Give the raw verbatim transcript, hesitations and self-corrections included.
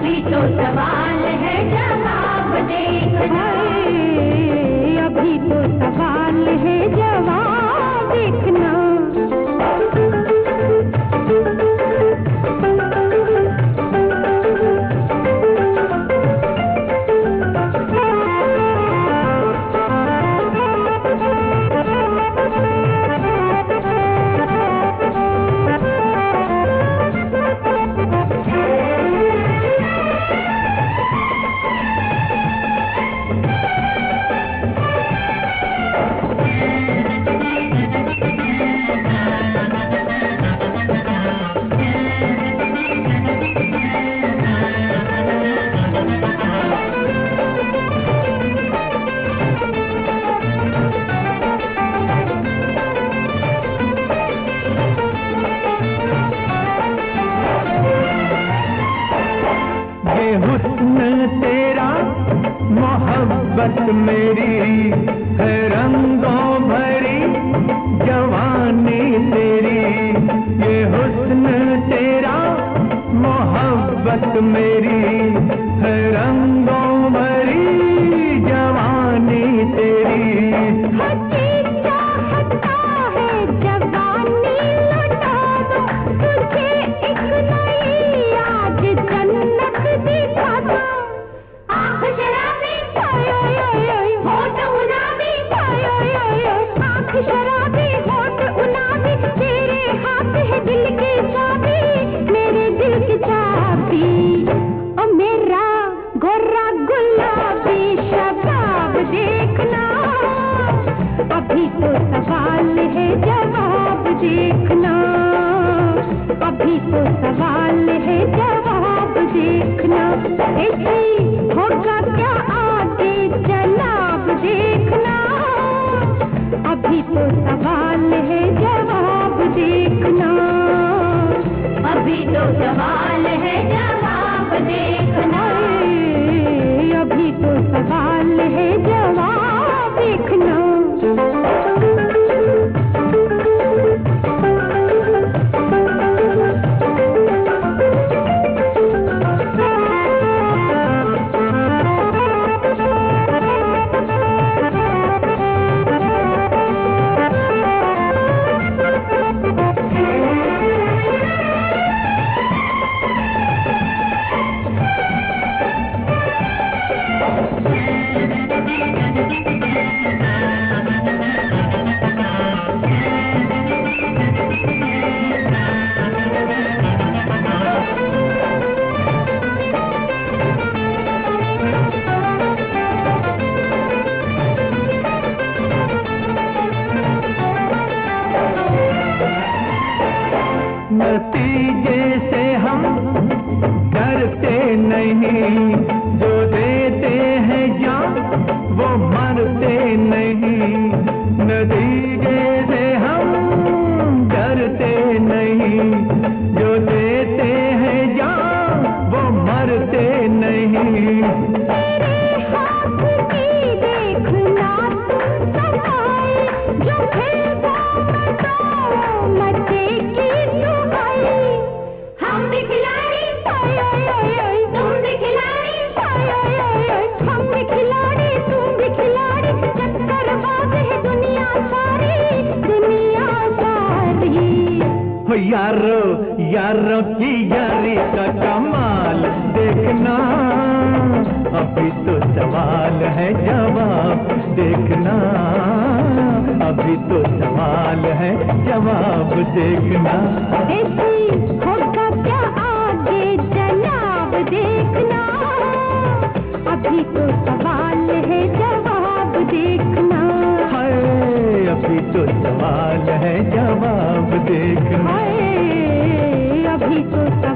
अभी तो सवाल है जवाब देखना, अभी तो सवाल है जवाब देखना। हुस्न तेरा मोहब्बत मेरी है रंगों भरी जवानी तेरी, ये हुस्न तेरा मोहब्बत मेरी है रंगों भरी जवानी तेरी। शराबी होठ गुलाबी तेरे हाथ है दिल की चाबी, मेरे दिल की चाबी। ओ मेरा गोरा गुलाबी शबाब देखना, अभी तो सवाल है जवाब देखना, अभी तो सवाल है जवाब देखना। ऐसी होगा क्या आगे जनाब देखना, अभी तो सवाल है जवाब देखना, अभी तो सवाल है जवाब देखना, अभी तो सवाल है जवाब देखना। नतीजे से हम डरते नहीं, जो देते हैं जान वो मरते नहीं। नतीजे से हम डरते नहीं, जो देते हैं जान वो मरते नहीं। यारो यारों की यारी का कमाल देखना, अभी तो सवाल है जवाब देखना, अभी तो सवाल है जवाब देखना। ऐसी होगा क्या आगे जनाब देखना, अभी तो सवाल है जवाब देखना, अभी तो सवाल है जवाब देखना, अभी तो